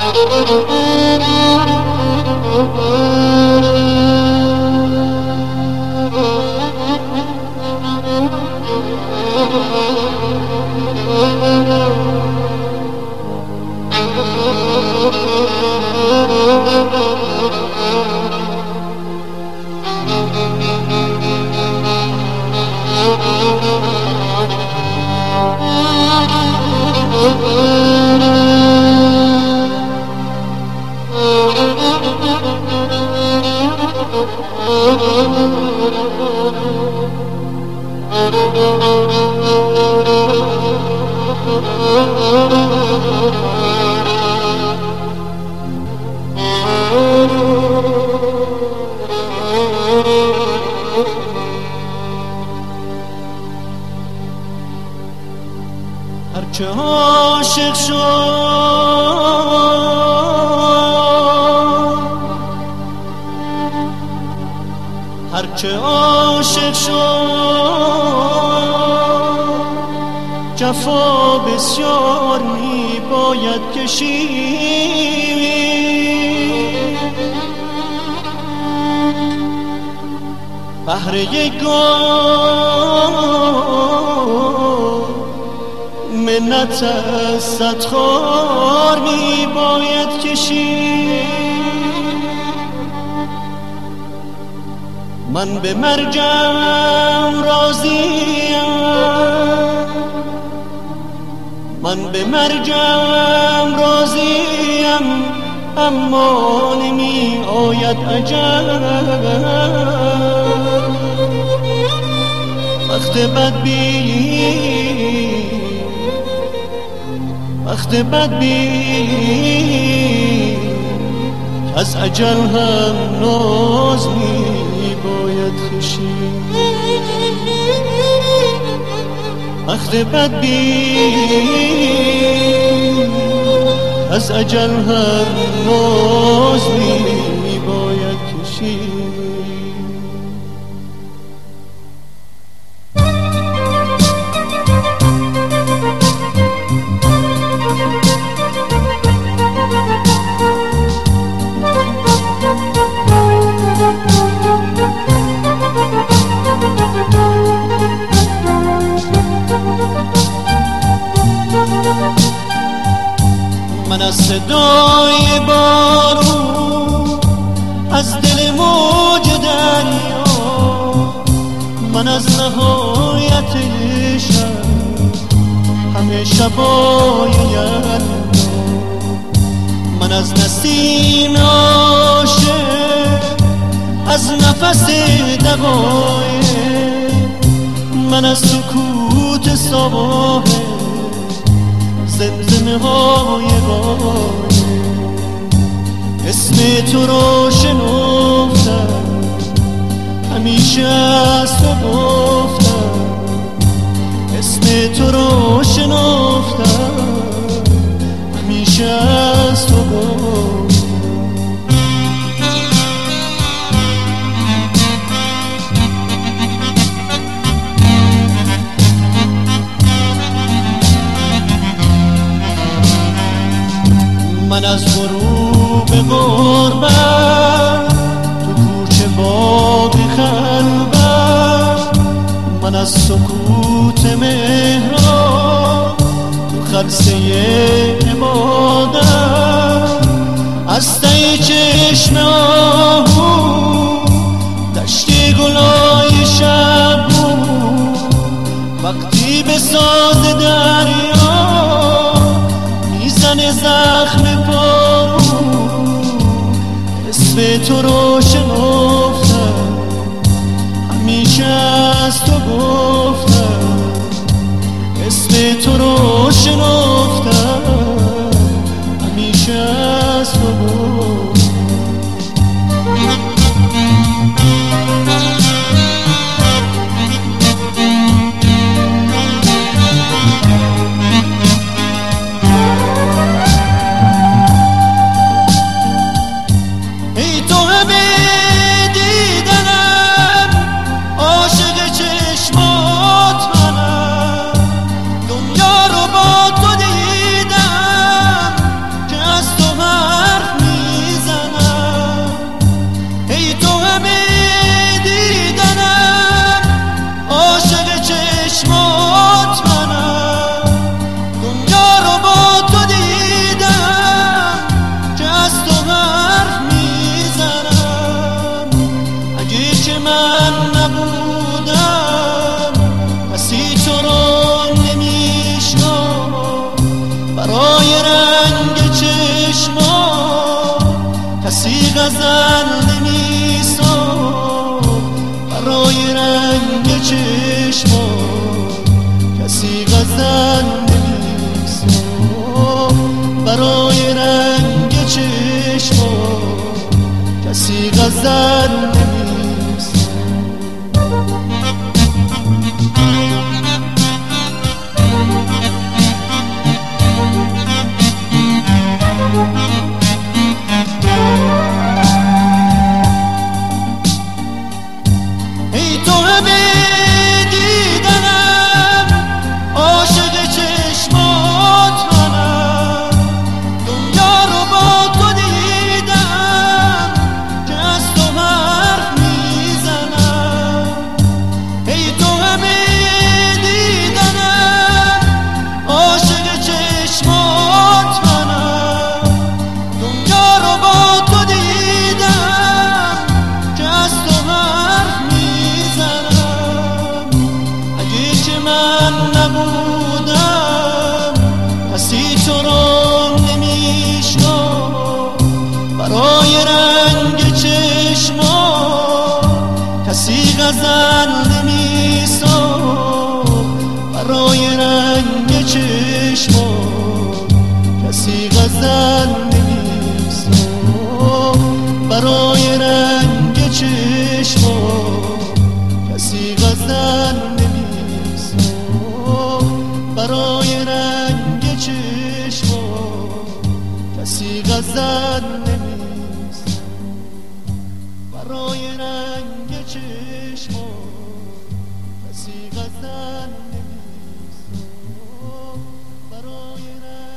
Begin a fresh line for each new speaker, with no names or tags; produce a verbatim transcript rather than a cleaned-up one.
هرچه عاشق شد هرچه عاشق شد جفا بسیار می باید کشید بهر یک گام منت از صد خار می باید کشید من به مرگم راضیم من به مرگم راضیم اما نمی آید عجب وقت بدبین وقت بدبین از اجل هم ناز می باید کشید وقت بدبین از اجل هم ناز می باید کشید من از صدای بارون از دل موج دریا من از نهایت شب همه شبای یلدا من از نسیم عاشق از نفس دقایق من از سکوت صباح زمزمه های غایب اسم تو رو شنفتم همیشه از تو گفتم اسم تو رو شنفتم همیشه از تو گفتم من از غروب غربت تو کوچه باغ خلوت من از سکوت مهراب تو خلسه عبادت از ته چشم آهو دشت گلای شب وقتی به ساز دریا میزنه زخم بارون اسم تو رو شنفتم همیشه از تو گفتم اسم تو رو شنفتم همیشه از تو گفتم
دنیا رو با تو دیدم
برای رنگ چشما کسی غزل نمی‌سازه. ای تو همه دیدنم عاشق چشمات منم، دنیا رو با تو دیدم که از تو حرف میزنم. ای تو همه دیدنم عاشق چشمات منم، دنیا رو با تو دیدم که از تو حرف میزنم. اگه که من نبودم کسی تو رو نمیشنا، برای رنگ چشما کسی غزل نمیساخت، برای رنگ چشما کسی غزل نمیساخت، برای رنگ چشما کسی غزل نمیساخت، برای رنگ چشما کسی غزل نمیساخت، برای رنگ چشما کسی غزل نمیساخت، برای رنگ